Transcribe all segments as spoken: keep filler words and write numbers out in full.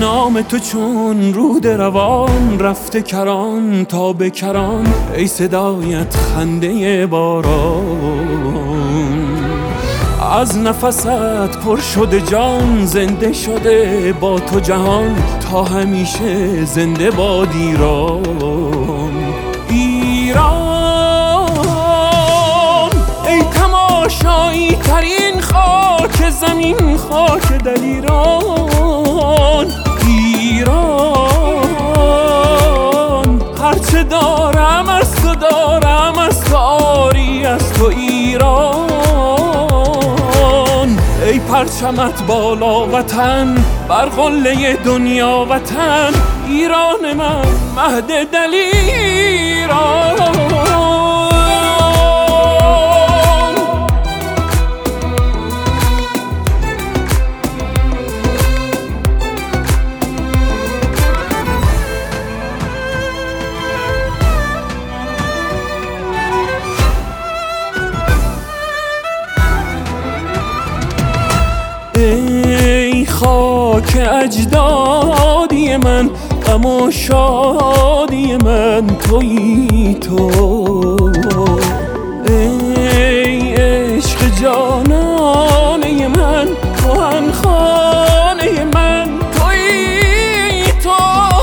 نام تو چون رود روان رفته کران تا به کران، ای صدایت خنده باران. از نفست پر شده جان، زنده شده با تو جهان، تا همیشه زنده باد ایران. ایران ای تماشایی ترین خاک زمین، خاک دلیران. ایران هرچه دارم از تو دارم، از تو آری از تو ایران. ای پرچمت بالا وطن، بر قله دنیا وطن، ایران من مهد دلیران. ای خاک اجدادی من، غم و شادی من تویی تو. ای عشق جانانه من، کهن خانه من تویی تو.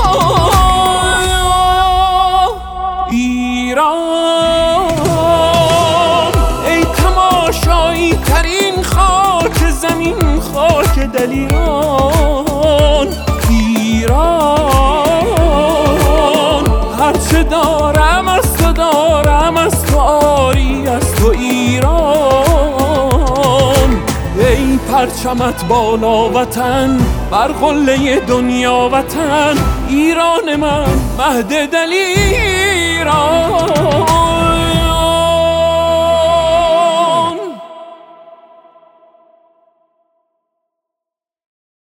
ایران ای تماشایی ترین خاک زمین، خاک دلیران. ایران هرچه دارم از تو دارم، از تو آری از تو ایران. ای پرچمت بالا وطن، بر قله دنیا وطن، ایران من مهد دلیران.